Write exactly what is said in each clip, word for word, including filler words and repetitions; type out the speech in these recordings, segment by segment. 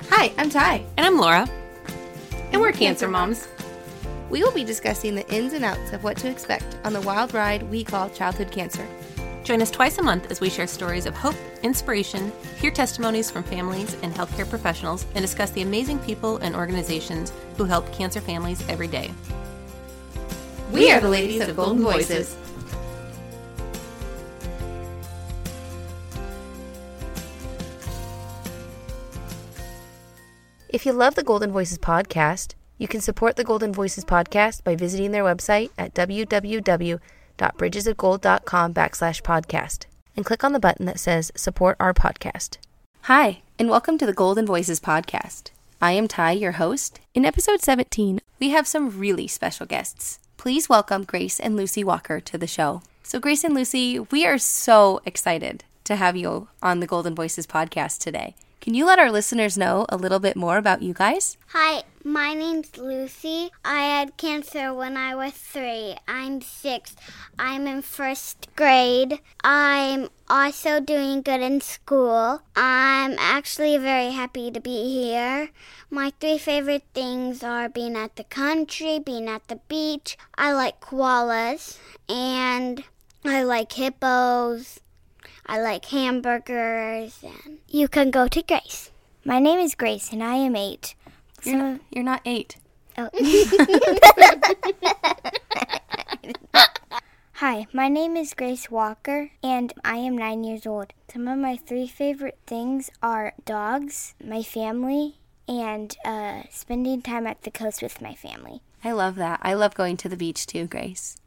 Hi, I'm Ty. And I'm Laura. And we're Cancer Moms. We will be discussing the ins and outs of what to expect on the wild ride we call childhood cancer. Join us twice a month as we share stories of hope, inspiration, hear testimonies from families and healthcare professionals, and discuss the amazing people and organizations who help cancer families every day. We are the ladies of Golden Voices. If you love the Golden Voices podcast, you can support the Golden Voices podcast by visiting their website at www.bridgesofgold.com backslash podcast and click on the button that says support our podcast. Hi, and welcome to the Golden Voices podcast. I am Ty, your host. In episode seventeen, we have some really special guests. Please welcome Grace and Lucy Walker to the show. So Grace and Lucy, we are so excited to have you on the Golden Voices podcast today. Can you let our listeners know a little bit more about you guys? Hi, my name's Lucy. I had cancer when I was three. I'm six. I'm in first grade. I'm also doing good in school. I'm actually very happy to be here. My three favorite things are being at the country, being at the beach. I like koalas, and I like hippos. I like hamburgers, and you can go to Grace. My name is Grace, and I am eight. You're, not, you're not eight. Oh. Hi, my name is Grace Walker, and I am nine years old. Some of my three favorite things are dogs, my family, and uh, spending time at the coast with my family. I love that. I love going to the beach too, Grace.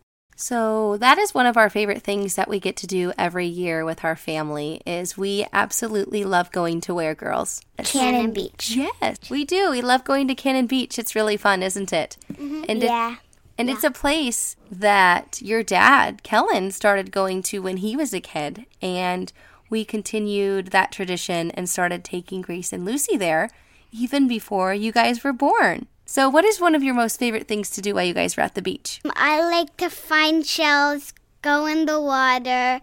So that is one of our favorite things that we get to do every year with our family is we absolutely love going to where, girls? Cannon Beach. Yes, we do. We love going to Cannon Beach. It's really fun, isn't it? Mm-hmm. And yeah. It, and yeah. it's a place that your dad, Kellen, started going to when he was a kid. And we continued that tradition and started taking Grace and Lucy there even before you guys were born. So what is one of your most favorite things to do while you guys were at the beach? I like to find shells, go in the water,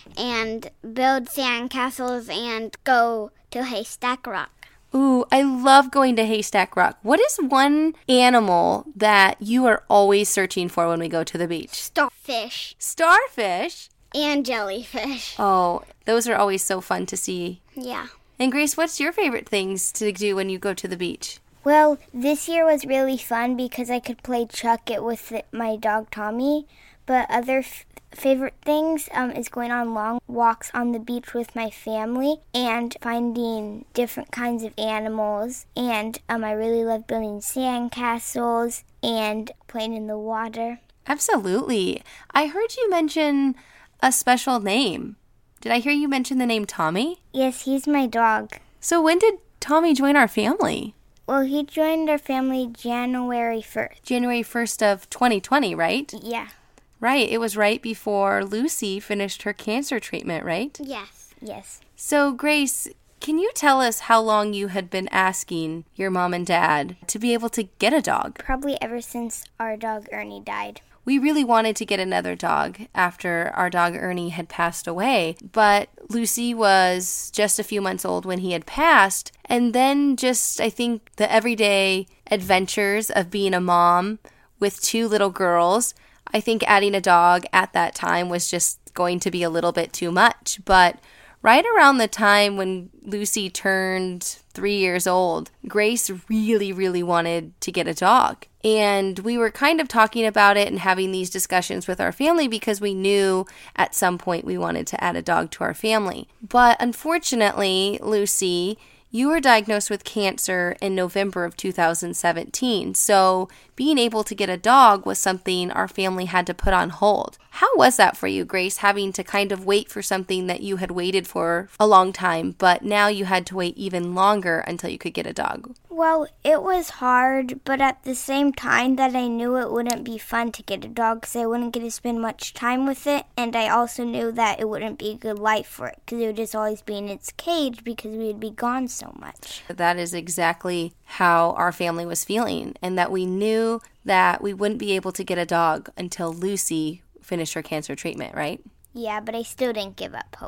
and build sandcastles and go to Haystack Rock. Ooh, I love going to Haystack Rock. What is one animal that you are always searching for when we go to the beach? Starfish. Starfish? And jellyfish. Oh, those are always so fun to see. Yeah. And Grace, what's your favorite things to do when you go to the beach? Well, this year was really fun because I could play Chuck It with my dog Tommy. But other f- favorite things um, is going on long walks on the beach with my family and finding different kinds of animals. And um, I really love building sandcastles and playing in the water. Absolutely. I heard you mention a special name. Did I hear you mention the name Tommy? Yes, he's my dog. So when did Tommy join our family? Well, he joined our family January first. January first of twenty twenty, right? Yeah. Right. It was right before Lucy finished her cancer treatment, right? Yes. Yes. So, Grace, can you tell us how long you had been asking your mom and dad to be able to get a dog? Probably ever since our dog Ernie died. We really wanted to get another dog after our dog Ernie had passed away, but Lucy was just a few months old when he had passed, and then just, I think, the everyday adventures of being a mom with two little girls, I think adding a dog at that time was just going to be a little bit too much, but right around the time when Lucy turned three years old, Grace really, really wanted to get a dog. And we were kind of talking about it and having these discussions with our family because we knew at some point we wanted to add a dog to our family. But unfortunately, Lucy, you were diagnosed with cancer in November of two thousand seventeen. So being able to get a dog was something our family had to put on hold. How was that for you, Grace, having to kind of wait for something that you had waited for a long time, but now you had to wait even longer until you could get a dog? Well, it was hard, but at the same time that I knew it wouldn't be fun to get a dog because I wouldn't get to spend much time with it, and I also knew that it wouldn't be a good life for it because it would just always be in its cage because we would be gone so much. That is exactly how our family was feeling, and that we knew that we wouldn't be able to get a dog until Lucy finished her cancer treatment, right? Yeah, but I still didn't give up hope.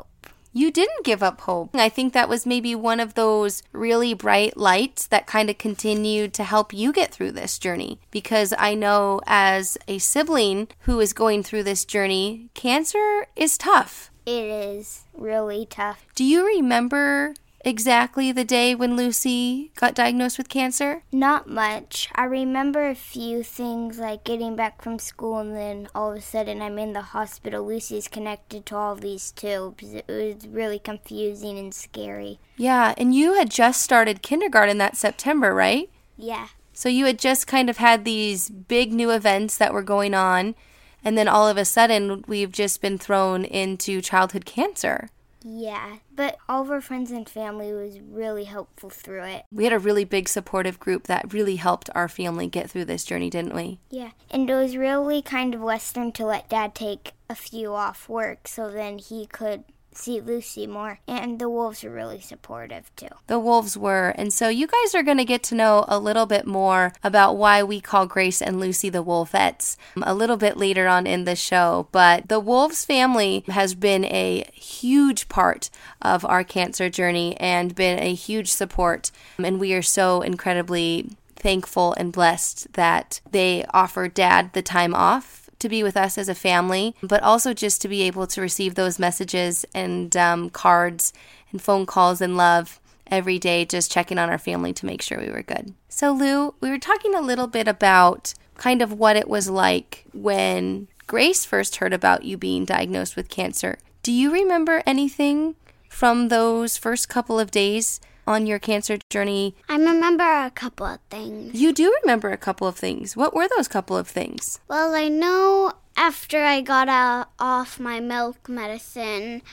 you didn't give up hope. I think that was maybe one of those really bright lights that kind of continued to help you get through this journey. Because I know as a sibling who is going through this journey, cancer is tough. It is really tough. Do you remember exactly the day when Lucy got diagnosed with cancer? Not much. I remember a few things like getting back from school and then all of a sudden I'm in the hospital. Lucy's connected to all these tubes. It was really confusing and scary. Yeah, and you had just started kindergarten that September, right? Yeah. So you had just kind of had these big new events that were going on, and then all of a sudden we've just been thrown into childhood cancer. Yeah, but all of our friends and family was really helpful through it. We had a really big supportive group that really helped our family get through this journey, didn't we? Yeah, and it was really kind of Western to let Dad take a few off work so then he could see Lucy more. And the wolves were really supportive too. The wolves were. And so you guys are going to get to know a little bit more about why we call Grace and Lucy the Wolvettes a little bit later on in the show. But the Wolves family has been a huge part of our cancer journey and been a huge support. And we are so incredibly thankful and blessed that they offered Dad the time off to be with us as a family, but also just to be able to receive those messages and um, cards and phone calls and love every day, just checking on our family to make sure we were good. So Lou, we were talking a little bit about kind of what it was like when Grace first heard about you being diagnosed with cancer. Do you remember anything from those first couple of days on your cancer journey? I remember a couple of things. You do remember a couple of things. What were those couple of things? Well, I know after I got out, off my milk medicine,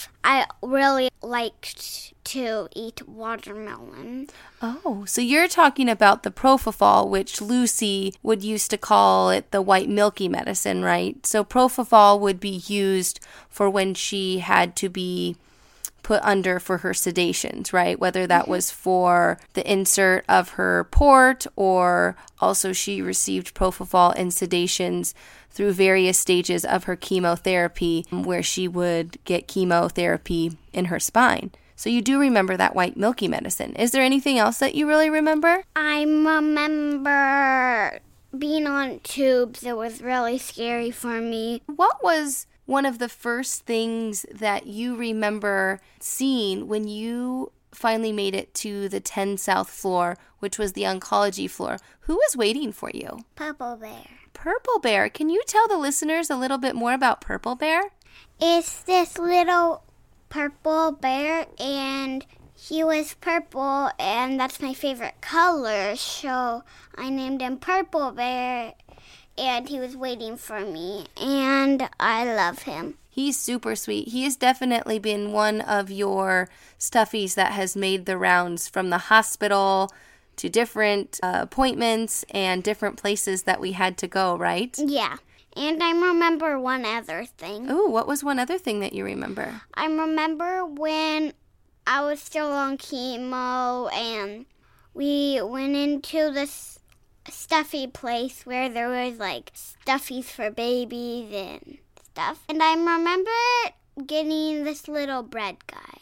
I really liked to eat watermelon. Oh, so you're talking about the Propofol, which Lucy would used to call it the white milky medicine, right? So Propofol would be used for when she had to be put under for her sedations, right? Whether that was for the insert of her port or also she received Propofol and sedations through various stages of her chemotherapy where she would get chemotherapy in her spine. So you do remember that white milky medicine. Is there anything else that you really remember? I remember being on tubes. It was really scary for me. What was one of the first things that you remember seeing when you finally made it to the ten South floor, which was the oncology floor? Who was waiting for you? Purple Bear. Purple Bear. Can you tell the listeners a little bit more about Purple Bear? It's this little purple bear, and he was purple, and that's my favorite color, so I named him Purple Bear. And he was waiting for me, and I love him. He's super sweet. He has definitely been one of your stuffies that has made the rounds from the hospital to different uh, appointments and different places that we had to go, right? Yeah. And I remember one other thing. Oh, what was one other thing that you remember? I remember when I was still on chemo, and we went into this stuffy place where there was like stuffies for babies and stuff. And I remember getting this little bread guy.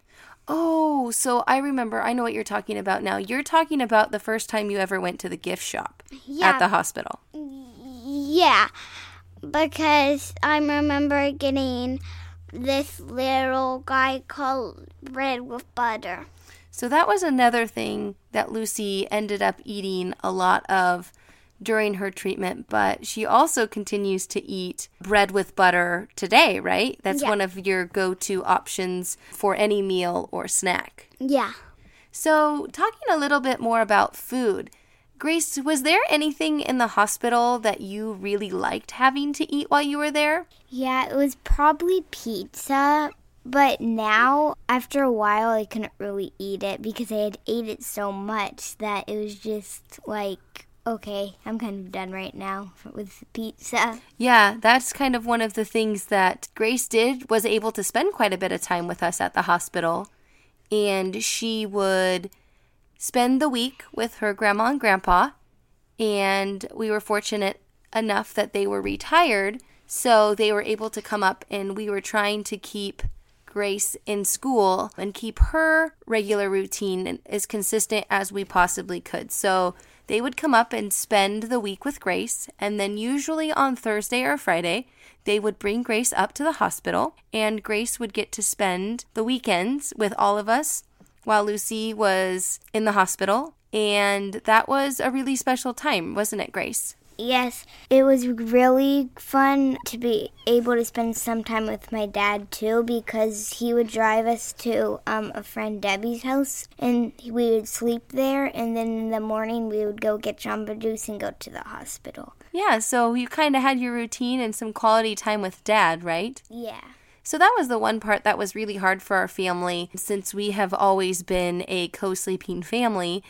Oh, so I remember, I know what you're talking about now. You're talking about the first time you ever went to the gift shop Yeah. at the hospital. Yeah, because I remember getting this little guy called bread with butter. So that was another thing that Lucy ended up eating a lot of during her treatment, but she also continues to eat bread with butter today, right? That's Yeah. one of your go-to options for any meal or snack. Yeah. So talking a little bit more about food, Grace, was there anything in the hospital that you really liked having to eat while you were there? Yeah, it was probably pizza. But now, after a while, I couldn't really eat it because I had ate it so much that it was just like, okay, I'm kind of done right now with pizza. Yeah, that's kind of one of the things that Grace did, was able to spend quite a bit of time with us at the hospital. And she would spend the week with her grandma and grandpa. And we were fortunate enough that they were retired, so they were able to come up, and we were trying to keep Grace in school and keep her regular routine as consistent as we possibly could. So they would come up and spend the week with Grace, and then usually on Thursday or Friday, they would bring Grace up to the hospital, and Grace would get to spend the weekends with all of us while Lucy was in the hospital. And that was a really special time, wasn't it, Grace? Yes, it was really fun to be able to spend some time with my dad, too, because he would drive us to um, a friend Debbie's house, and we would sleep there, and then in the morning we would go get Jamba Juice and go to the hospital. Yeah, so you kind of had your routine and some quality time with Dad, right? Yeah. So that was the one part that was really hard for our family, since we have always been a co-sleeping family,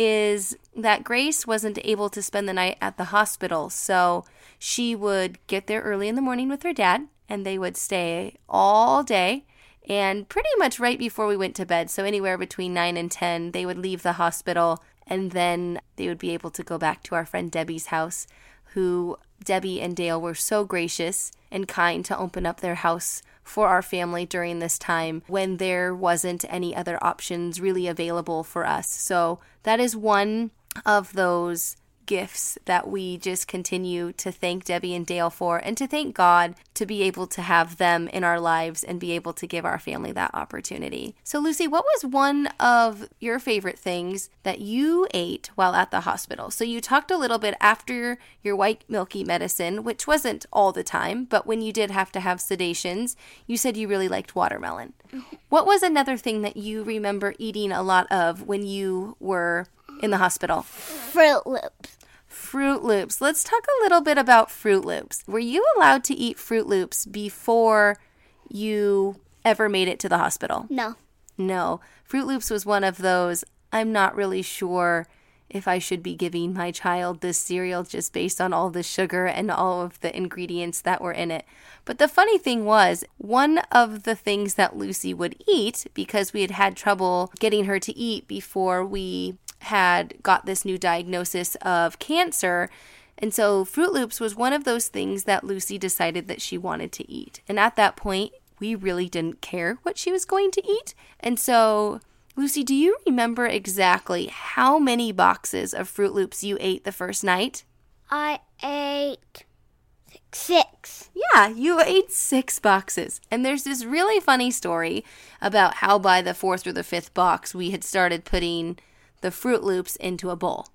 is that Grace wasn't able to spend the night at the hospital. So she would get there early in the morning with her dad, and they would stay all day, and pretty much right before we went to bed, so anywhere between nine and ten, they would leave the hospital, and then they would be able to go back to our friend Debbie's house, who Debbie and Dale were so gracious and kind to open up their house for our family during this time when there wasn't any other options really available for us. So that is one of those gifts that we just continue to thank Debbie and Dale for, and to thank God to be able to have them in our lives and be able to give our family that opportunity. So Lucy, what was one of your favorite things that you ate while at the hospital? So you talked a little bit after your white milky medicine, which wasn't all the time, but when you did have to have sedations, you said you really liked watermelon. What was another thing that you remember eating a lot of when you were in the hospital? Fruit Loops. Fruit Loops. Let's talk a little bit about Fruit Loops. Were you allowed to eat Fruit Loops before you ever made it to the hospital? No. No. Fruit Loops was one of those, I'm not really sure if I should be giving my child this cereal just based on all the sugar and all of the ingredients that were in it. But the funny thing was, one of the things that Lucy would eat, because we had had trouble getting her to eat before we had got this new diagnosis of cancer, and so Fruit Loops was one of those things that Lucy decided that she wanted to eat. And at that point, we really didn't care what she was going to eat. And so, Lucy, do you remember exactly how many boxes of Fruit Loops you ate the first night? I ate six. Yeah, you ate six boxes. And there's this really funny story about how by the fourth or the fifth box, we had started putting the Fruit Loops into a bowl.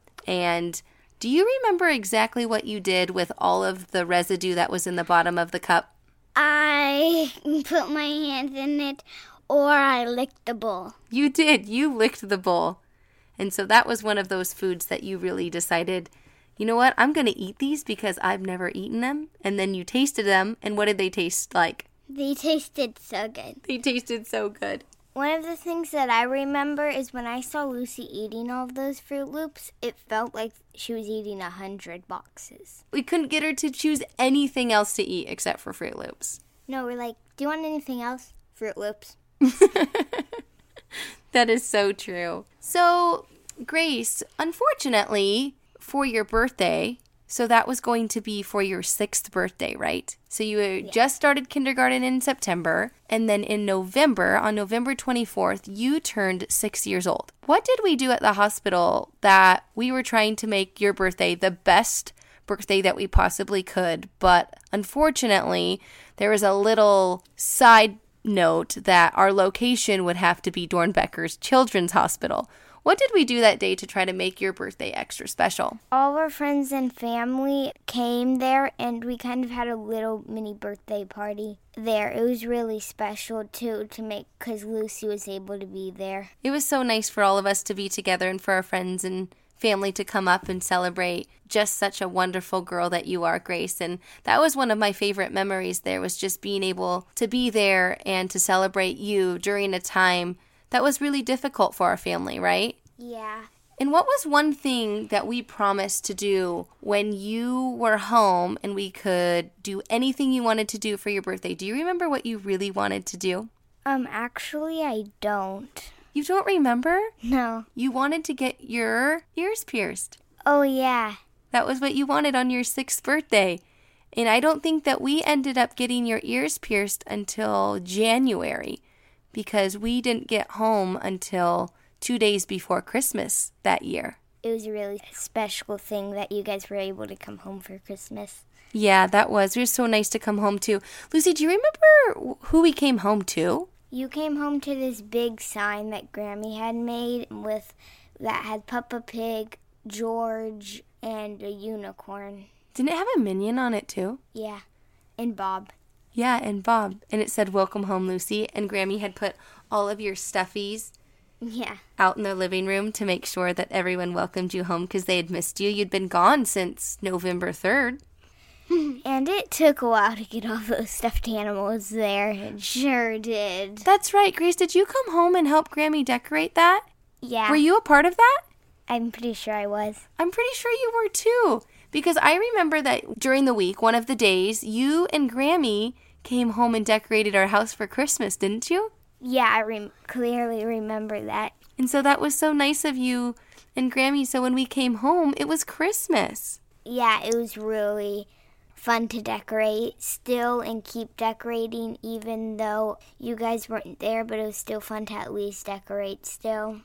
And do you remember exactly what you did with all of the residue that was in the bottom of the cup? I put my hands in it, or I licked the bowl. You did. You licked the bowl. And so that was one of those foods that you really decided, you know what, I'm going to eat these because I've never eaten them. And then you tasted them, and what did they taste like? They tasted so good. They tasted so good. One of the things that I remember is when I saw Lucy eating all of those Fruit Loops, it felt like she was eating a hundred boxes. We couldn't get her to choose anything else to eat except for Fruit Loops. No, we're like, do you want anything else? Fruit Loops. That is so true. So, Grace, unfortunately, for your birthday, so that was going to be for your sixth birthday, right? So you yeah. just started kindergarten in September, and then in November, on November twenty-fourth, you turned six years old. What did we do at the hospital that we were trying to make your birthday the best birthday that we possibly could, but unfortunately, there was a little side note that our location would have to be Dornbecker's Children's Hospital. What did we do that day to try to make your birthday extra special? All of our friends and family came there, and we kind of had a little mini birthday party there. It was really special, too, to make, because Lucy was able to be there. It was so nice for all of us to be together and for our friends and family to come up and celebrate just such a wonderful girl that you are, Grace. And that was one of my favorite memories there, was just being able to be there and to celebrate you during a time that was really difficult for our family, right? Yeah. And what was one thing that we promised to do when you were home and we could do anything you wanted to do for your birthday? Do you remember what you really wanted to do? Um, actually, I don't. You don't remember? No. You wanted to get your ears pierced. Oh, yeah. That was what you wanted on your sixth birthday. And I don't think that we ended up getting your ears pierced until January because we didn't get home until two days before Christmas that year. It was a really special thing that you guys were able to come home for Christmas. Yeah, that was. It was so nice to come home to. Lucy, do you remember who we came home to? You came home to this big sign that Grammy had made with that had Peppa Pig, George, and a unicorn. Didn't it have a minion on it too? Yeah, and Bob. Yeah, and Bob. And it said, "Welcome home, Lucy." And Grammy had put all of your stuffies yeah. out in the living room to make sure that everyone welcomed you home because they had missed you. You'd been gone since November third. And it took a while to get all those stuffed animals there. It sure did. That's right. Grace, did you come home and help Grammy decorate that? Yeah. Were you a part of that? I'm pretty sure I was. I'm pretty sure you were too. Because I remember that during the week, one of the days, you and Grammy came home and decorated our house for Christmas, didn't you? Yeah, I rem- clearly remember that. And so that was so nice of you and Grammy. So when we came home, it was Christmas. Yeah, it was really fun to decorate still and keep decorating even though you guys weren't there, but it was still fun to at least decorate still.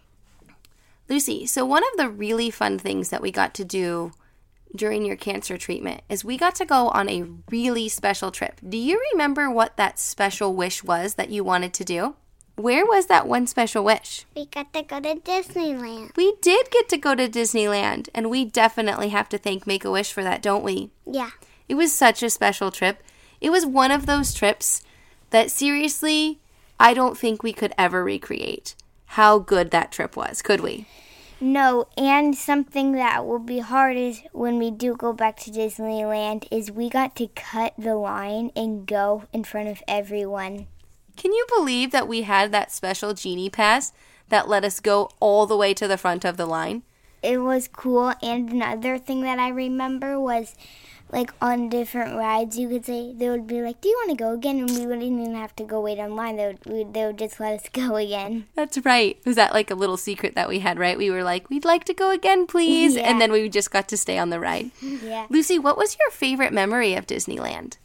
Lucy, so one of the really fun things that we got to do during your cancer treatment is we got to go on a really special trip. Do you remember what that special wish was that you wanted to do? Where was that one special wish? We got to go to Disneyland. We did get to go to Disneyland, and we definitely have to thank Make-A-Wish for that, don't we? Yeah. It was such a special trip. It was one of those trips that seriously, I don't think we could ever recreate how good that trip was, could we? No, and something that will be hard is when we do go back to Disneyland is we got to cut the line and go in front of everyone. Can you believe that we had that special Genie Pass that let us go all the way to the front of the line? It was cool, and another thing that I remember was, like, on different rides, you could say, they would be like, do you want to go again? And we wouldn't even have to go wait online. They would, we, they would just let us go again. That's right. Was that like a little secret that we had, right? We were like, we'd like to go again, please. Yeah. And then we just got to stay on the ride. Yeah. Lucy, what was your favorite memory of Disneyland?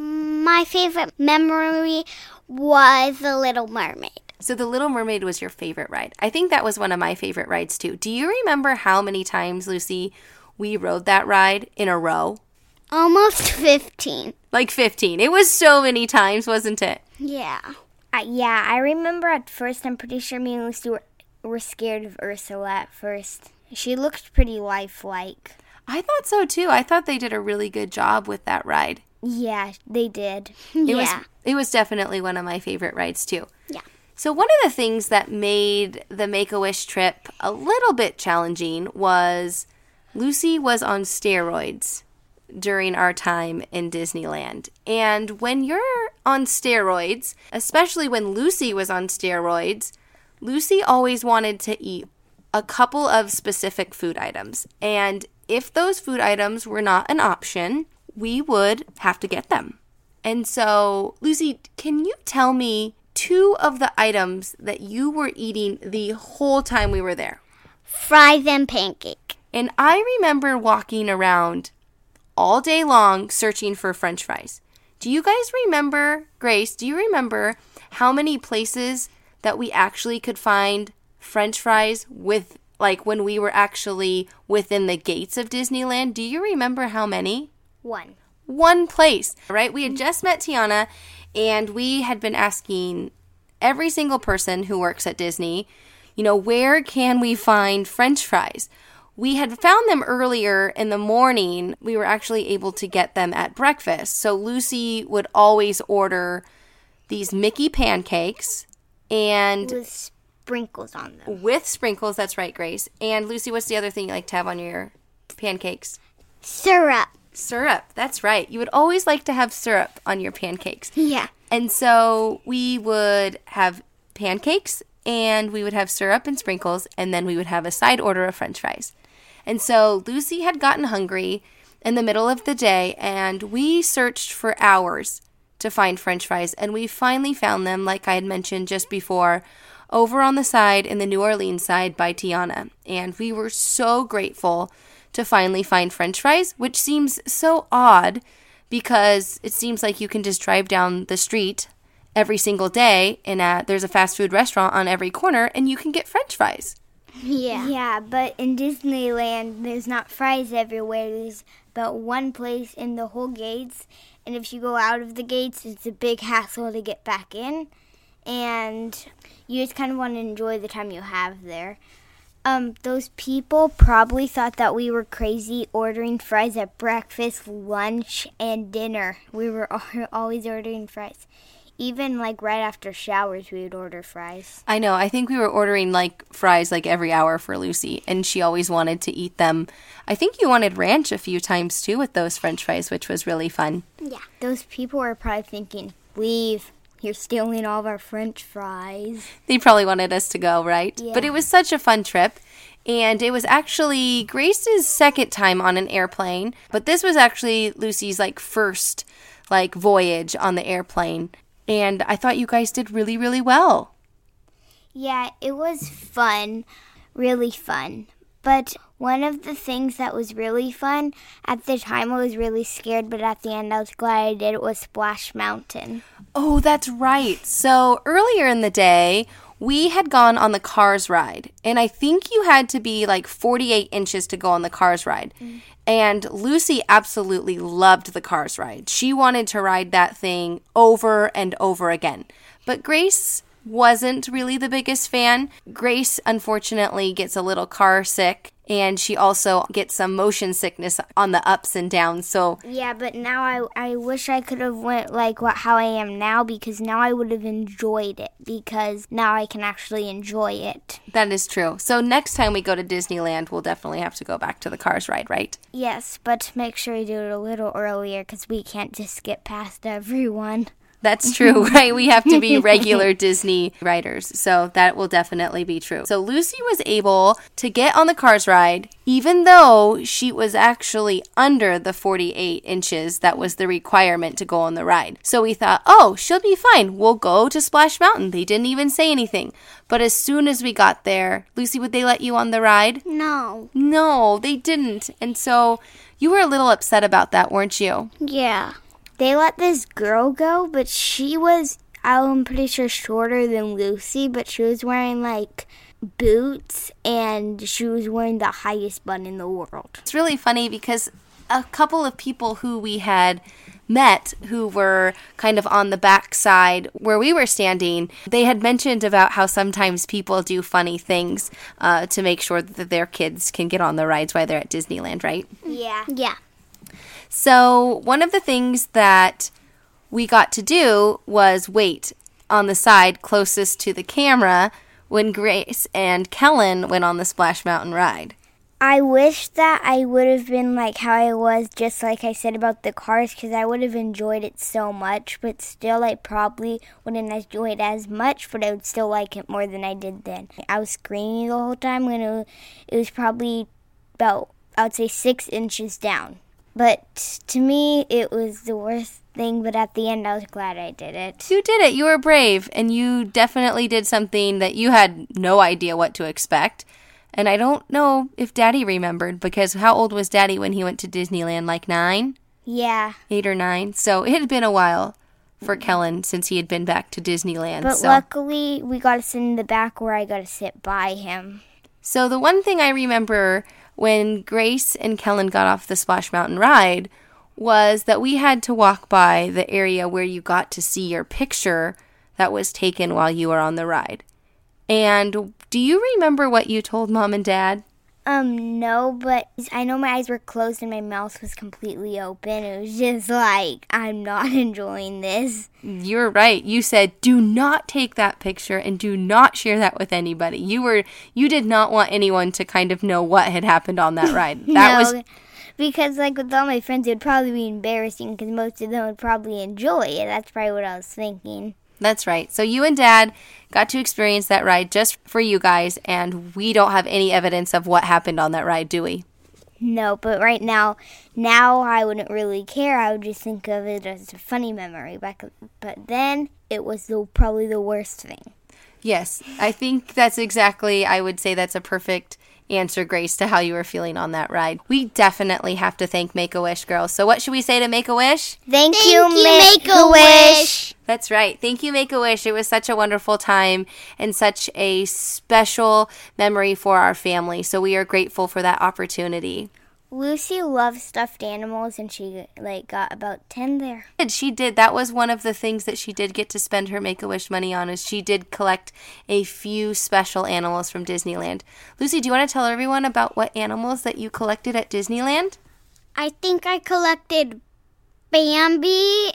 My favorite memory was The Little Mermaid. So The Little Mermaid was your favorite ride. I think that was one of my favorite rides, too. Do you remember how many times, Lucy, we rode that ride in a row? Almost fifteen. Like fifteen. It was so many times, wasn't it? Yeah. Uh, yeah, I remember at first, I'm pretty sure me and Lucy were, were scared of Ursula at first. She looked pretty lifelike. I thought so, too. I thought they did a really good job with that ride. Yeah, they did. It Yeah. was, it was definitely one of my favorite rides, too. Yeah. So one of the things that made the Make-A-Wish trip a little bit challenging was Lucy was on steroids during our time in Disneyland. And when you're on steroids, especially when Lucy was on steroids, Lucy always wanted to eat a couple of specific food items. And if those food items were not an option, we would have to get them. And so, Lucy, can you tell me two of the items that you were eating the whole time we were there? Fries and pancake. And I remember walking around all day long searching for French fries. Do you guys remember, Grace, do you remember how many places that we actually could find French fries with, like, when we were actually within the gates of Disneyland? Do you remember how many? One. One place, right? We had just met Tiana, and we had been asking every single person who works at Disney, you know, where can we find French fries? We had found them earlier in the morning. We were actually able to get them at breakfast. So Lucy would always order these Mickey pancakes and With sprinkles on them. with sprinkles. That's right, Grace. And Lucy, what's the other thing you like to have on your pancakes? Syrup. Syrup. That's right. You would always like to have syrup on your pancakes. Yeah. And so we would have pancakes and we would have syrup and sprinkles, and then we would have a side order of French fries. And so Lucy had gotten hungry in the middle of the day, and we searched for hours to find French fries, and we finally found them, like I had mentioned just before, over on the side in the New Orleans side by Tiana. And we were so grateful to finally find French fries, which seems so odd because it seems like you can just drive down the street every single day and uh, there's a fast food restaurant on every corner and you can get French fries. Yeah. Yeah, but in Disneyland, there's not fries everywhere. There's about one place in the whole gates. And if you go out of the gates, it's a big hassle to get back in. And you just kind of want to enjoy the time you have there. Um, those people probably thought that we were crazy ordering fries at breakfast, lunch, and dinner. We were always ordering fries. Even, like, right after showers, we would order fries. I know. I think we were ordering, like, fries, like, every hour for Lucy, and she always wanted to eat them. I think you wanted ranch a few times, too, with those French fries, which was really fun. Yeah. Those people were probably thinking, leave. You're stealing all of our French fries. They probably wanted us to go, right? Yeah. But it was such a fun trip. And it was actually Grace's second time on an airplane. But this was actually Lucy's, like, first, like, voyage on the airplane. And I thought you guys did really, really well. Yeah, it was fun. Really fun. But one of the things that was really fun, at the time I was really scared, but at the end I was glad I did it, was Splash Mountain. Oh, that's right. So earlier in the day, we had gone on the Cars ride. And I think you had to be like forty-eight inches to go on the Cars ride. Mm. And Lucy absolutely loved the Cars ride. She wanted to ride that thing over and over again. But Grace wasn't really the biggest fan. Grace, unfortunately, gets a little car sick. And she also gets some motion sickness on the ups and downs. So yeah, but now I I wish I could have went like what how I am now, because now I would have enjoyed it, because now I can actually enjoy it. That is true. So next time we go to Disneyland, we'll definitely have to go back to the Cars ride, right? Yes, but make sure you do it a little earlier, because we can't just skip past everyone. That's true, right? We have to be regular Disney riders, so that will definitely be true. So Lucy was able to get on the Cars ride, even though she was actually under the forty-eight inches that was the requirement to go on the ride. So we thought, oh, she'll be fine. We'll go to Splash Mountain. They didn't even say anything. But as soon as we got there, Lucy, would they let you on the ride? No. No, they didn't. And so you were a little upset about that, weren't you? Yeah. They let this girl go, but she was, I'm pretty sure, shorter than Lucy, but she was wearing, like, boots, and she was wearing the highest bun in the world. It's really funny because a couple of people who we had met who were kind of on the back side where we were standing, they had mentioned about how sometimes people do funny things uh, to make sure that their kids can get on the rides while they're at Disneyland, right? Yeah. Yeah. So one of the things that we got to do was wait on the side closest to the camera when Grace and Kellen went on the Splash Mountain ride. I wish that I would have been like how I was, just like I said about the Cars, because I would have enjoyed it so much, but still I probably wouldn't enjoy it as much, but I would still like it more than I did then. I was screaming the whole time when it was, it was probably about, I would say, six inches down. But to me, it was the worst thing, but at the end, I was glad I did it. You did it. You were brave, and you definitely did something that you had no idea what to expect. And I don't know if Daddy remembered, because how old was Daddy when he went to Disneyland? Like nine? Yeah. Eight or nine. So it had been a while for Kellen since he had been back to Disneyland. But so. Luckily, we got to sit in the back where I got to sit by him. So the one thing I remember when Grace and Kellen got off the Splash Mountain ride was that we had to walk by the area where you got to see your picture that was taken while you were on the ride. And do you remember what you told Mom and Dad? Um, no, but I know my eyes were closed and my mouth was completely open. It was just like, I'm not enjoying this. You're right. You said, do not take that picture and do not share that with anybody. You were, you did not want anyone to kind of know what had happened on that ride. That no, was because like with all my friends, it would probably be embarrassing because most of them would probably enjoy it. That's probably what I was thinking. That's right. So you and Dad got to experience that ride just for you guys, and we don't have any evidence of what happened on that ride, do we? No, but right now, now I wouldn't really care. I would just think of it as a funny memory. Back, but then it was the, probably the worst thing. Yes, I think that's exactly, I would say that's a perfect answer, Grace, to how you were feeling on that ride. We definitely have to thank Make-A-Wish, girls. So what should we say to Make-A-Wish? Thank, Thank you, you, Make-A-Wish. That's right. Thank you, Make-A-Wish. It was such a wonderful time and such a special memory for our family. So we are grateful for that opportunity. Lucy loves stuffed animals, and she like got about ten there. She did. That was one of the things that she did get to spend her Make-A-Wish money on, is she did collect a few special animals from Disneyland. Lucy, do you want to tell everyone about what animals that you collected at Disneyland? I think I collected Bambi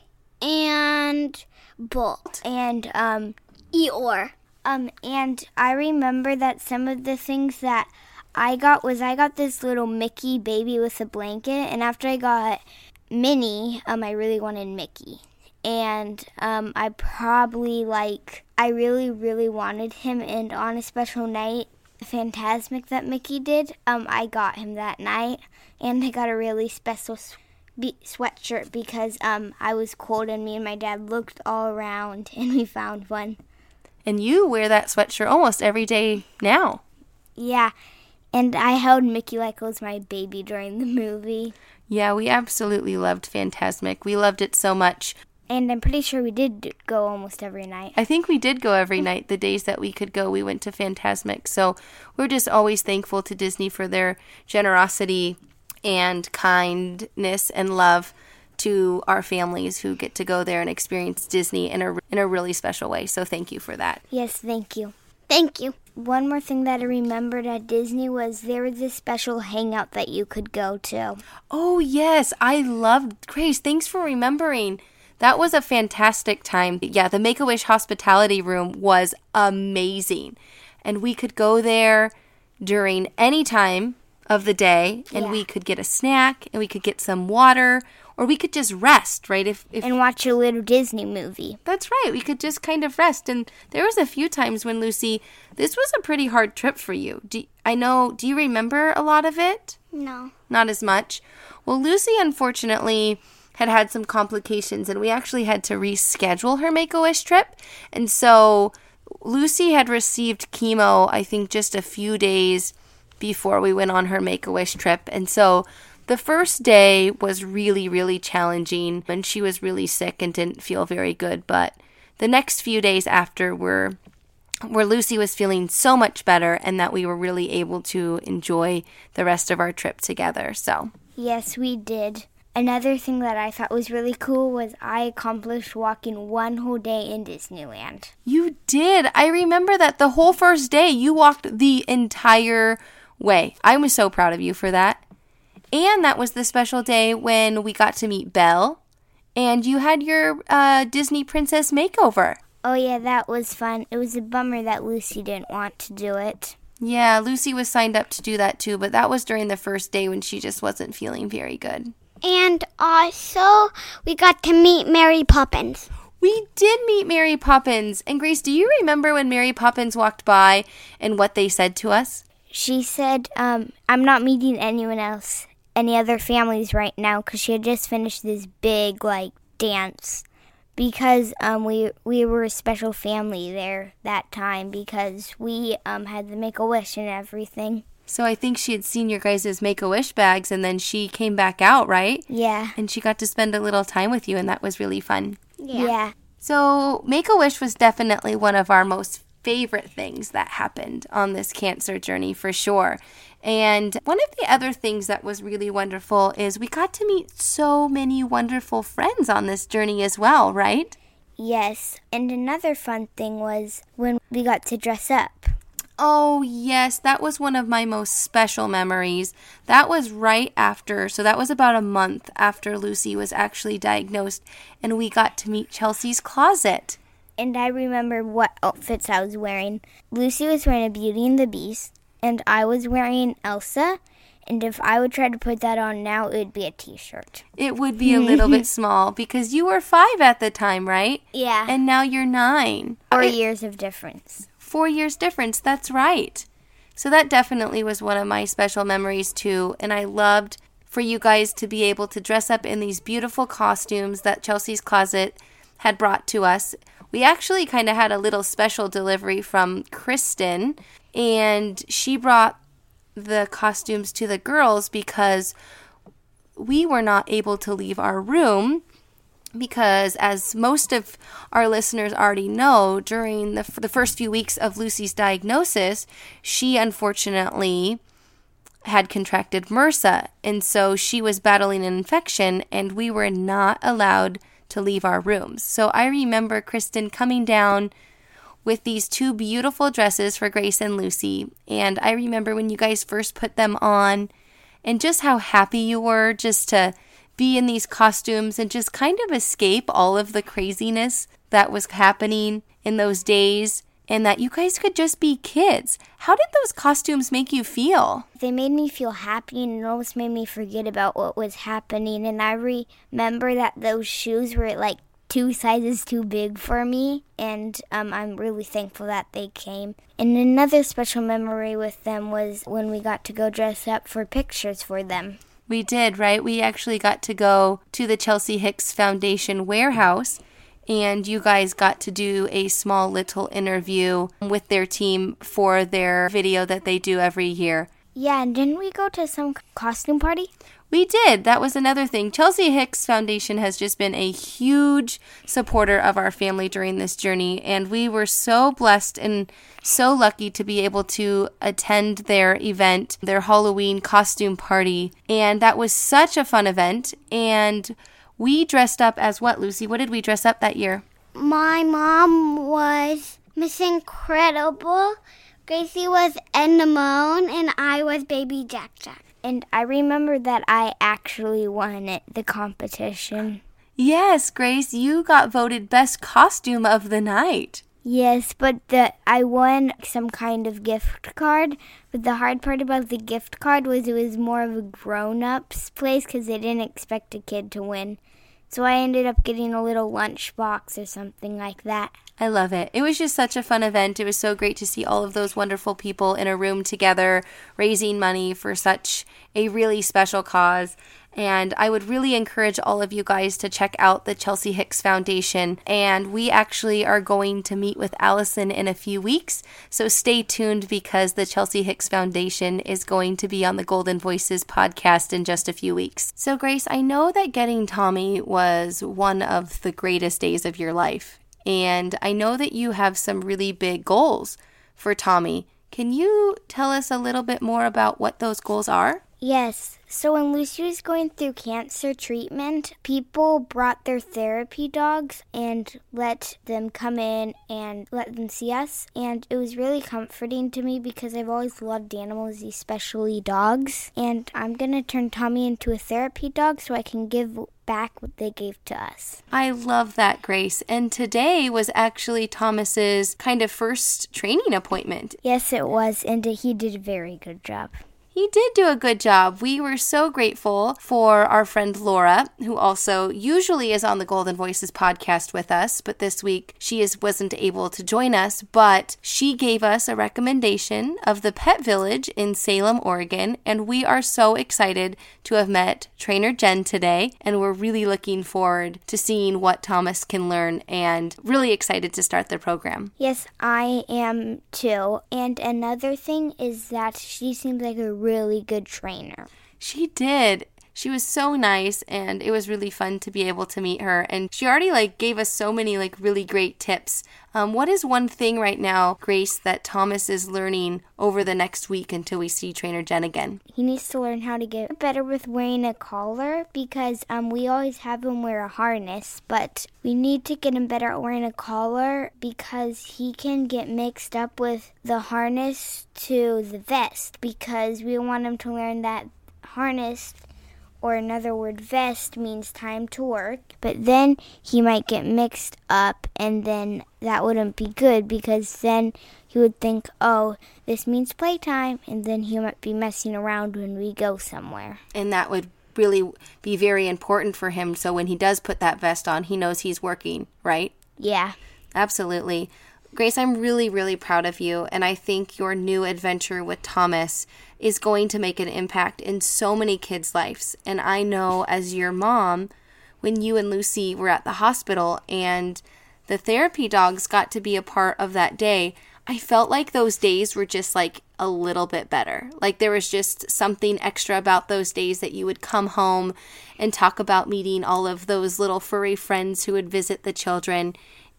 and Bolt And um Eeyore. um and I remember that some of the things that I got was I got this little Mickey baby with a blanket, and after I got Minnie, um, I really wanted Mickey. And um, I probably, like, I really, really wanted him, and on a special night, Fantasmic that Mickey did, um, I got him that night, and I got a really special sw- sweatshirt because um, I was cold, and me and my dad looked all around, and we found one. And you wear that sweatshirt almost every day now. Yeah. And I held Mickey like it was my baby during the movie. Yeah, we absolutely loved Fantasmic. We loved it so much. And I'm pretty sure we did go almost every night. I think we did go every night. The days that we could go, we went to Fantasmic. So we're just always thankful to Disney for their generosity and kindness and love to our families who get to go there and experience Disney in a, in a really special way. So thank you for that. Yes, thank you. Thank you. One more thing that I remembered at Disney was there was this special hangout that you could go to. Oh, yes. I loved Grace. Thanks for remembering. That was a fantastic time. Yeah, the Make-A-Wish hospitality room was amazing. And we could go there during any time of the day, and Yeah. we could get a snack, and we could get some water, or we could just rest, right? If, if And watch a little Disney movie. That's right. We could just kind of rest. And there was a few times when, Lucy, this was a pretty hard trip for you. Do, I know, do you remember a lot of it? No. Not as much. Well, Lucy, unfortunately, had had some complications, and we actually had to reschedule her Make-A-Wish trip. And so Lucy had received chemo, I think, just a few days before we went on her Make-A-Wish trip. And so the first day was really, really challenging, and she was really sick and didn't feel very good. But the next few days after were where Lucy was feeling so much better, and that we were really able to enjoy the rest of our trip together. So Yes, we did. Another thing that I thought was really cool was I accomplished walking one whole day in Disneyland. you did. I remember that the whole first day you walked the entire way. I was so proud of you for that. And that was the special day when we got to meet Belle, and you had your uh, Disney Princess makeover. Oh yeah, that was fun. It was a bummer that Lucy didn't want to do it. Yeah, Lucy was signed up to do that too, but that was during the first day when she just wasn't feeling very good. And also, we got to meet Mary Poppins. We did meet Mary Poppins. And Grace, do you remember when Mary Poppins walked by and what they said to us? She said, um, I'm not meeting anyone else, any other families right now, because she had just finished this big, like, dance. Because um, we we were a special family there that time, because we um, had the Make-A-Wish and everything. So I think she had seen your guys' Make-A-Wish bags, and then she came back out, right? Yeah. And she got to spend a little time with you, and that was really fun. Yeah. Yeah. So Make-A-Wish was definitely one of our most favorite things that happened on this cancer journey, for sure. And one of the other things that was really wonderful is we got to meet so many wonderful friends on this journey as well, right? Yes. And another fun thing was when we got to dress up. Oh, yes, that was one of my most special memories. That was right after, so that was about a month after Lucy was actually diagnosed, and we got to meet Chelsea's closet. And I remember what outfits I was wearing. Lucy was wearing a Beauty and the Beast, and I was wearing Elsa. And if I would try to put that on now, it would be a t-shirt. It would be a little bit small because you were five at the time, right? Yeah. And now you're nine. Four It- years of difference. Four years difference, that's right. So that definitely was one of my special memories too. And I loved for you guys to be able to dress up in these beautiful costumes that Chelsea's Closet had brought to us. We actually kind of had a little special delivery from Kristen, and she brought the costumes to the girls because we were not able to leave our room because, as most of our listeners already know, during the, the first few weeks of Lucy's diagnosis, she unfortunately had contracted MRSA, and so she was battling an infection, and we were not allowed to leave our rooms. So I remember Kristen coming down with these two beautiful dresses for Grace and Lucy, and I remember when you guys first put them on and just how happy you were just to be in these costumes and just kind of escape all of the craziness that was happening in those days, and that you guys could just be kids. How did those costumes make you feel? They made me feel happy, and it almost made me forget about what was happening. And I remember that those shoes were like two sizes too big for me, and um, I'm really thankful that they came. And another special memory with them was when we got to go dress up for pictures for them. We did, right? We actually got to go to the Chelsea Hicks Foundation warehouse, and you guys got to do a small little interview with their team for their video that they do every year. Yeah, and didn't we go to some costume party? We did. That was another thing. Chelsea Hicks Foundation has just been a huge supporter of our family during this journey, and we were so blessed and so lucky to be able to attend their event, their Halloween costume party, and that was such a fun event. And we dressed up as what, Lucy? What did we dress up that year? My mom was Miss Incredible, Gracie was Edna Moan, and I was Baby Jack Jack. And I remember that I actually won it, the competition. Yes, Grace, you got voted best costume of the night. Yes, but the I won some kind of gift card. But the hard part about the gift card was it was more of a grown-ups place because they didn't expect a kid to win. So I ended up getting a little lunch box or something like that. I love it. It was just such a fun event. It was so great to see all of those wonderful people in a room together, raising money for such a really special cause. And I would really encourage all of you guys to check out the Chelsea Hicks Foundation. And we actually are going to meet with Allison in a few weeks. So stay tuned because the Chelsea Hicks Foundation is going to be on the Golden Voices podcast in just a few weeks. So Grace, I know that getting Tommy was one of the greatest days of your life. And I know that you have some really big goals for Tommy. Can you tell us a little bit more about what those goals are? Yes. So when Lucy was going through cancer treatment, people brought their therapy dogs and let them come in and let them see us. And it was really comforting to me because I've always loved animals, especially dogs. And I'm going to turn Tommy into a therapy dog so I can give back what they gave to us. I love that, Grace. And today was actually Thomas's kind of first training appointment. Yes, it was. And he did a very good job. He did do a good job. We were so grateful for our friend Laura, who also usually is on the Golden Voices podcast with us, but this week she is, wasn't able to join us, but she gave us a recommendation of the Pet Village in Salem, Oregon, and we are so excited to have met Trainer Jen today, and we're really looking forward to seeing what Thomas can learn and really excited to start the program. Yes, I am too. And another thing is that she seems like a really good trainer. She did. She was so nice, and it was really fun to be able to meet her. And she already like gave us so many like really great tips. Um, what is one thing right now, Grace, that Thomas is learning over the next week until we see Trainer Jen again? He needs to learn how to get better with wearing a collar because um, we always have him wear a harness, but we need to get him better at wearing a collar because he can get mixed up with the harness to the vest because we want him to learn that harness, or another word, vest, means time to work. But then he might get mixed up, and then that wouldn't be good because then he would think, oh, this means playtime, and then he might be messing around when we go somewhere. And that would really be very important for him, so when he does put that vest on, he knows he's working, right? Yeah. Absolutely. Grace, I'm really, really proud of you, and I think your new adventure with Thomas is going to make an impact in so many kids' lives. And I know as your mom, when you and Lucy were at the hospital and the therapy dogs got to be a part of that day, I felt like those days were just like a little bit better. Like there was just something extra about those days that you would come home and talk about meeting all of those little furry friends who would visit the children.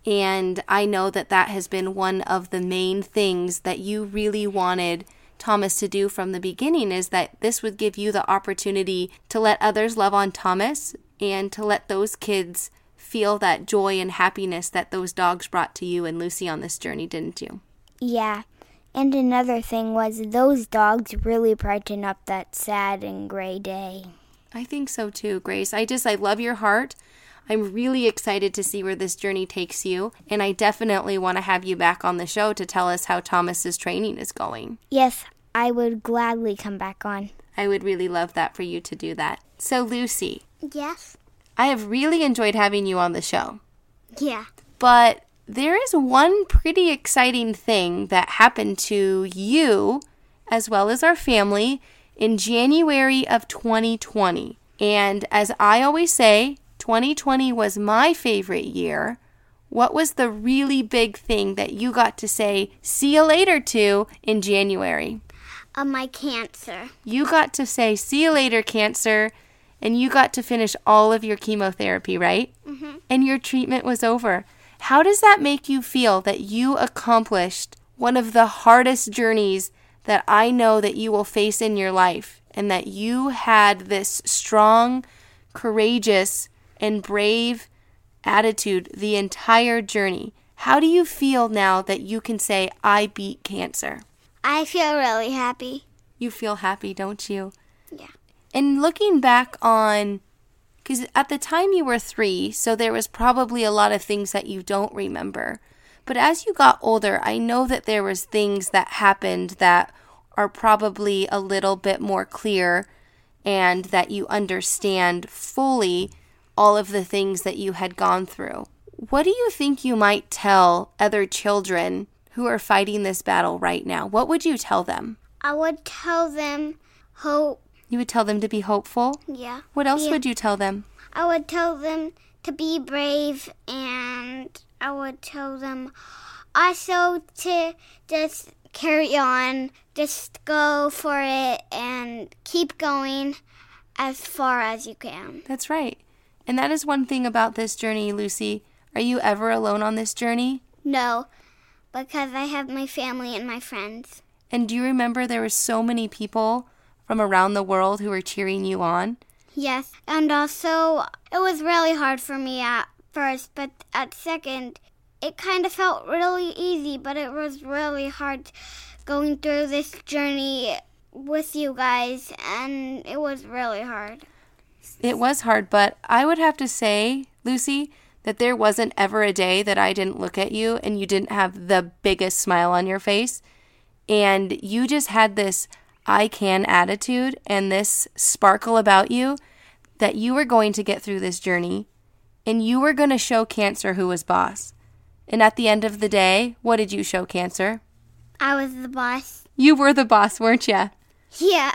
And I know that that has been one of the main things that you really wanted Thomas to do from the beginning, is that this would give you the opportunity to let others love on Thomas and to let those kids feel that joy and happiness that those dogs brought to you and Lucy on this journey, didn't you? Yeah. And another thing was those dogs really brighten up that sad and gray day. I think so too, Grace. I just, I love your heart. I'm really excited to see where this journey takes you, and I definitely want to have you back on the show to tell us how Thomas's training is going. Yes, I would gladly come back on. I would really love that for you to do that. So, Lucy. Yes? I have really enjoyed having you on the show. Yeah. But there is one pretty exciting thing that happened to you, as well as our family, in January of twenty twenty. And as I always say, twenty twenty was my favorite year. What was the really big thing that you got to say see you later to in January? Uh, my cancer. You got to say see you later, cancer, and you got to finish all of your chemotherapy, right? Mm-hmm. And your treatment was over. How does that make you feel that you accomplished one of the hardest journeys that I know that you will face in your life, and that you had this strong, courageous, and brave attitude the entire journey? How do you feel now that you can say, I beat cancer? I feel really happy. You feel happy, don't you? Yeah. And looking back on, because at the time you were three, so there was probably a lot of things that you don't remember. But as you got older, I know that there was things that happened that are probably a little bit more clear, and that you understand fully all of the things that you had gone through. What do you think you might tell other children who are fighting this battle right now? What would you tell them? I would tell them hope. You would tell them to be hopeful? Yeah. What else Yeah. would you tell them? I would tell them to be brave, and I would tell them also to just carry on, just go for it, and keep going as far as you can. That's right. And that is one thing about this journey, Lucy. Are you ever alone on this journey? No, because I have my family and my friends. And do you remember there were so many people from around the world who were cheering you on? Yes, and also it was really hard for me at first, but at second, it kind of felt really easy, but it was really hard going through this journey with you guys, and it was really hard. It was hard, but I would have to say, Lucy, that there wasn't ever a day that I didn't look at you and you didn't have the biggest smile on your face. And you just had this I can attitude and this sparkle about you that you were going to get through this journey, and you were going to show cancer who was boss. And at the end of the day, what did you show cancer? I was the boss. You were the boss, weren't you? Yeah.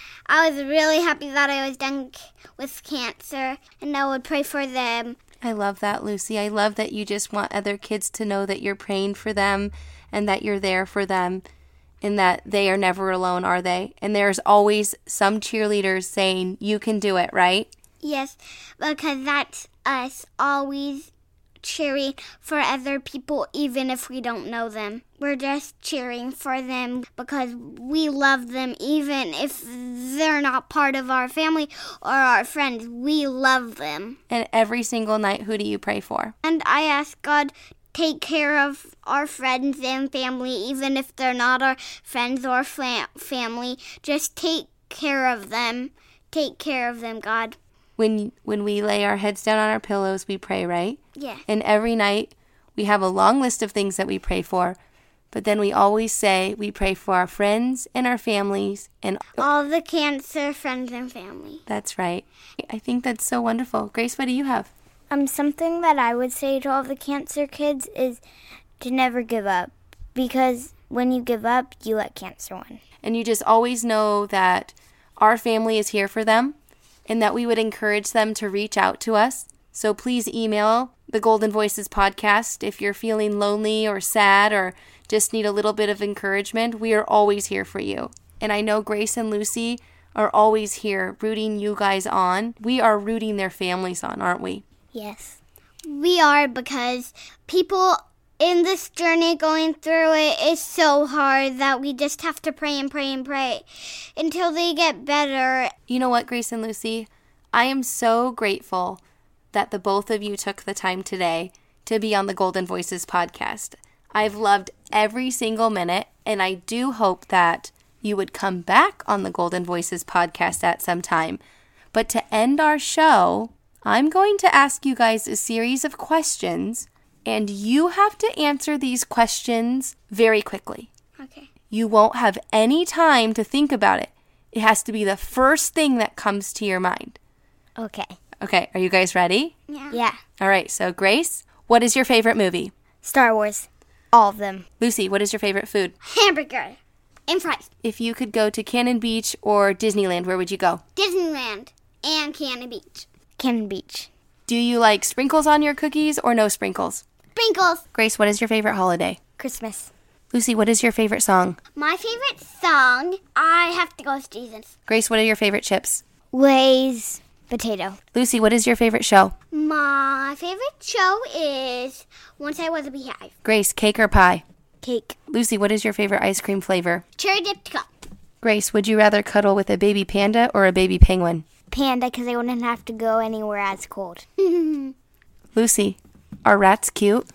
I was really happy that I was done with cancer, and I would pray for them. I love that, Lucy. I love that you just want other kids to know that you're praying for them and that you're there for them and that they are never alone, are they? And there's always some cheerleaders saying, you can do it, right? Yes, because that's us always cheering for other people even if we don't know them. We're just cheering for them because we love them even if they're not part of our family or our friends. We love them. And every single night, who do you pray for? And I ask God take care of our friends and family even if they're not our friends or fam- family. Just take care of them. Take care of them, God. When when we lay our heads down on our pillows, we pray, right? Yeah. And every night, we have a long list of things that we pray for. But then we always say we pray for our friends and our families and all the cancer friends and family. That's right. I think that's so wonderful. Grace, what do you have? Um, something that I would say to all the cancer kids is to never give up. Because when you give up, you let cancer win. And you just always know that our family is here for them and that we would encourage them to reach out to us. So please email the Golden Voices podcast. If you're feeling lonely or sad or just need a little bit of encouragement, we are always here for you. And I know Grace and Lucy are always here rooting you guys on. We are rooting their families on, aren't we? Yes. We are, because people in this journey going through it is so hard that we just have to pray and pray and pray until they get better. You know what, Grace and Lucy? I am so grateful that the both of you took the time today to be on the Golden Voices podcast. I've loved every single minute, and I do hope that you would come back on the Golden Voices podcast at some time. But to end our show, I'm going to ask you guys a series of questions, and you have to answer these questions very quickly. Okay. You won't have any time to think about it. It has to be the first thing that comes to your mind. Okay. Okay, are you guys ready? Yeah. Yeah. All right, so Grace, what is your favorite movie? Star Wars. All of them. Lucy, what is your favorite food? Hamburger and fries. If you could go to Cannon Beach or Disneyland, where would you go? Disneyland and Cannon Beach. Cannon Beach. Do you like sprinkles on your cookies or no sprinkles? Sprinkles. Grace, what is your favorite holiday? Christmas. Lucy, what is your favorite song? My favorite song, I have to go with Jesus. Grace, what are your favorite chips? Lay's potato. Lucy, what is your favorite show? My favorite show is Once I Was a Beehive. Grace, cake or pie? Cake. Lucy, what is your favorite ice cream flavor? Cherry dipped cup. Grace, would you rather cuddle with a baby panda or a baby penguin? Panda, because I wouldn't have to go anywhere as cold. Lucy, are rats cute?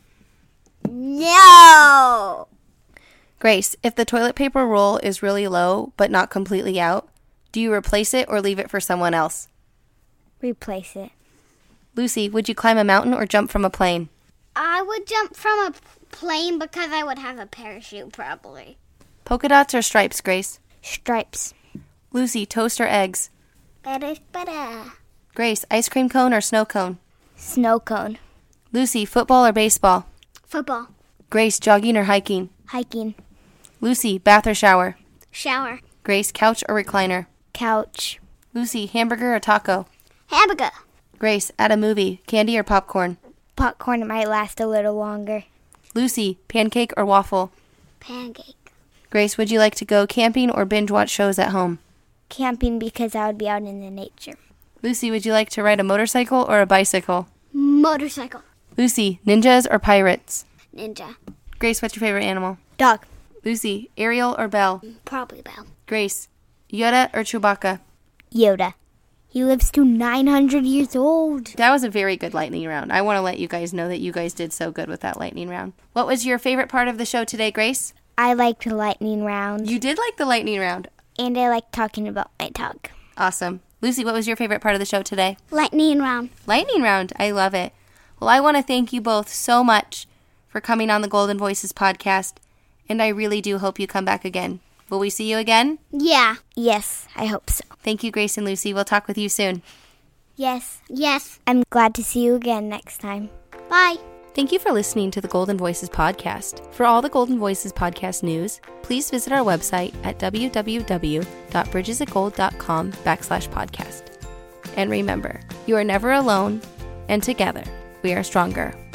No. Grace, if the toilet paper roll is really low but not completely out, do you replace it or leave it for someone else? Replace it. Lucy, would you climb a mountain or jump from a plane? I would jump from a plane because I would have a parachute probably. Polka dots or stripes, Grace? Stripes. Lucy, toast or eggs? Better, better. Grace, ice cream cone or snow cone? Snow cone. Lucy, football or baseball? Football. Grace, jogging or hiking? Hiking. Lucy, bath or shower? Shower. Grace, couch or recliner? Couch. Lucy, hamburger or taco? Hamburger. Grace, at a movie, candy or popcorn? Popcorn might last a little longer. Lucy, pancake or waffle? Pancake. Grace, would you like to go camping or binge watch shows at home? Camping, because I would be out in the nature. Lucy, would you like to ride a motorcycle or a bicycle? Motorcycle. Lucy, ninjas or pirates? Ninja. Grace, what's your favorite animal? Dog. Lucy, Ariel or Belle? Probably Belle. Grace, Yoda or Chewbacca? Yoda. He lives to nine hundred years old. That was a very good lightning round. I want to let you guys know that you guys did so good with that lightning round. What was your favorite part of the show today, Grace? I liked the lightning round. You did like the lightning round. And I like talking about my dog. Awesome. Lucy, what was your favorite part of the show today? Lightning round. Lightning round. I love it. Well, I want to thank you both so much for coming on the Golden Voices podcast, and I really do hope you come back again. Will we see you again? Yeah. Yes, I hope so. Thank you, Grace and Lucy. We'll talk with you soon. Yes. Yes. I'm glad to see you again next time. Bye. Thank you for listening to the Golden Voices podcast. For all the Golden Voices podcast news, please visit our website at www.bridgesofgold.com backslash podcast. And remember, you are never alone, and together we are stronger.